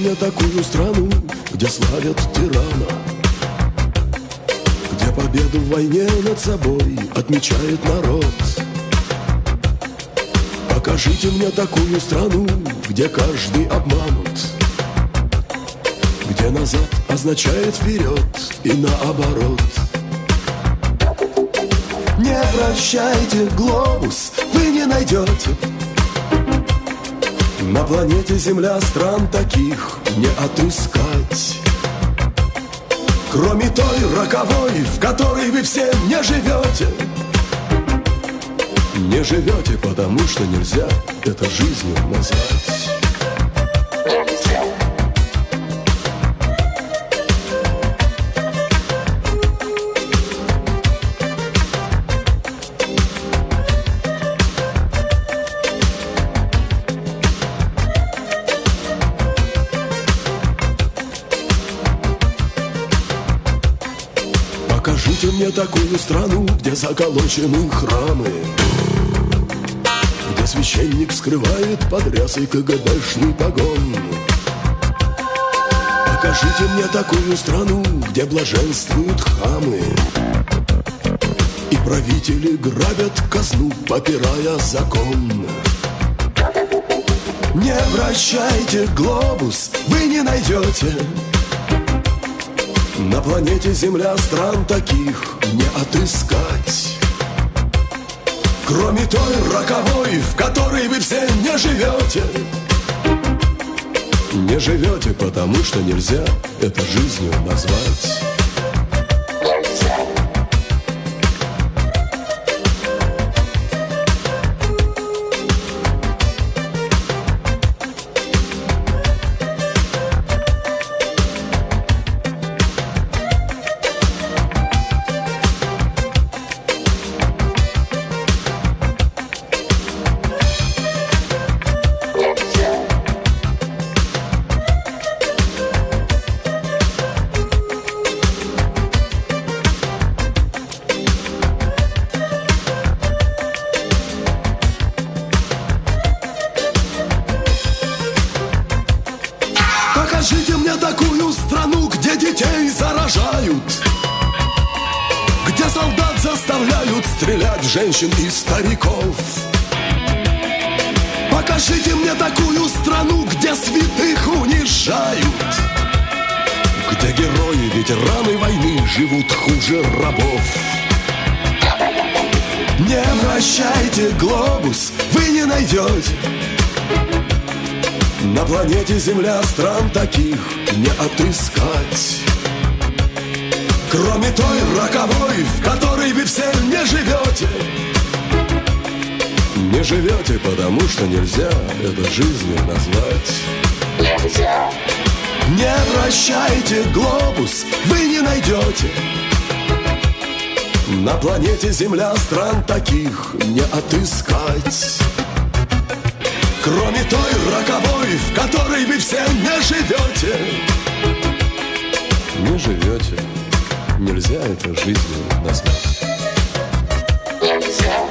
мне такую страну, где славят тирана, где победу в войне над собой отмечает народ. Покажите мне такую страну, где каждый обманут, где назад означает вперед и наоборот. Не вращайте глобус, вы не найдете на планете Земля стран таких не отыскать, кроме той роковой, в которой вы все не живете. Не живете, потому что нельзя это жизнью назвать. Покажите мне такую страну, где заколочены храмы, где священник скрывает под рясой КГБшный погон. Покажите мне такую страну, где блаженствуют хамы, и правители грабят казну, попирая закон. Не вращайте глобус, вы не найдете на планете Земля стран таких не отыскать, кроме той роковой, в которой вы все не живете. Не живете, потому что нельзя это жизнью назвать. Покажите мне такую страну, где детей заражают, где солдат заставляют стрелять в женщин и стариков. Покажите мне такую страну, где святых унижают, где герои, ветераны войны живут хуже рабов. Не вращайте глобус, вы не найдете на планете Земля стран таких не отыскать, кроме той роковой, в которой вы все не живете. Не живете, потому что нельзя это жизнью назвать. Нельзя. Не вращайте глобус, вы не найдете на планете Земля стран таких не отыскать, кроме той роковой, в которой вы все не живете. Не живете, нельзя это жизнью назвать. Нельзя.